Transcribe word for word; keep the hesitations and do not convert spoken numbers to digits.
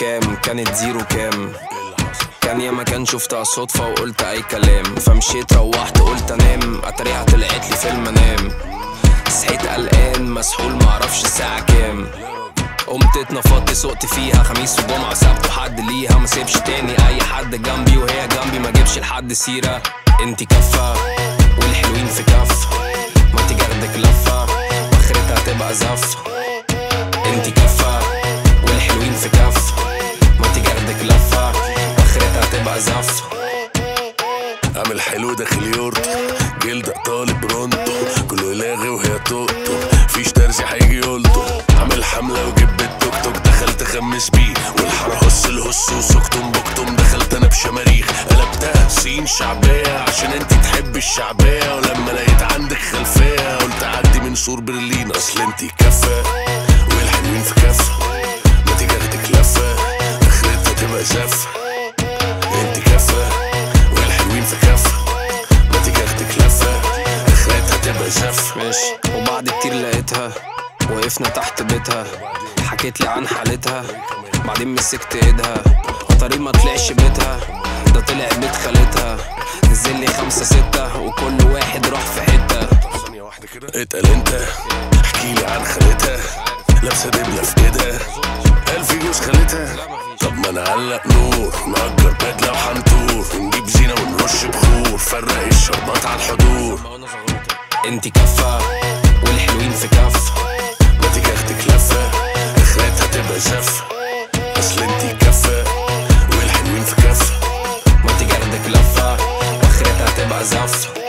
كام كانت زيرو كام. كان ياما كان شفتها صدفة وقلت اي كلام، فمشيت روحت قلت انام، اتريها طلعت لي في المنام. صحيت قلقان مسحول معرفش الساعة كام. قمت اتنفضت سقت فيها خميس وجمعة وسبت وحد ليها، ما سيبش تاني اي حد جنبي وهي جنبي، ما جيبش لحد سيرة. انتي كفة والحلوين في كف، ما تجردك لفة واخرتها تبقى زف. انتي كفة والحلوين في كف، ما تجردك لفة واخرتها تبقى زف. عامل حلو داخل يورتو، جلدة طالب برونتو، كله لاغي وهي توتو، فيش ترزي هيجي يولتو. عامل حملة وجيب التوك توك، دخلت خمس بيه والحارة هص الهص وسكتم بكتم. دخلت انا بشماريخ قلبتها سين شعبية عشان انتي تحب الشعبية، ولما لقيت عندك خلفية قلت عدي من سور برلين. اصل انتي كفة والحلوين في كفة، ما تيجي اخدك لفة اخرتها تبقى زفة. انتي كفة والحلوين في كفة، ما تيجي اخدك لفة اخرتها تبقى زفة. ماشي وبعد كتير لقيتها وقفنا تحت بيتها، حكيت لي عن حالتها بعدين مسكت ايدها. طريق ما طلعش بيتها ده طلع بيت خالتها. نزل لي خمسة ستة وكل واحد راح في حتة. اتقل انت احكيلي عن خالتها، لابسه دبلة في ايدها، قال في جوز خالتها. طب ما نعلق نور نأجر بدلة وحنطور، ونجيب زينة ونرش بخور، فرق الشربات على الحضور. انتي كفة والحلوين في كف، ما تيجي اخدك لفة اخرتها تبقى زفة. اصل انتي كفة والحلوين في كفة، ما تجردك لفة واخرتها تبقى زف.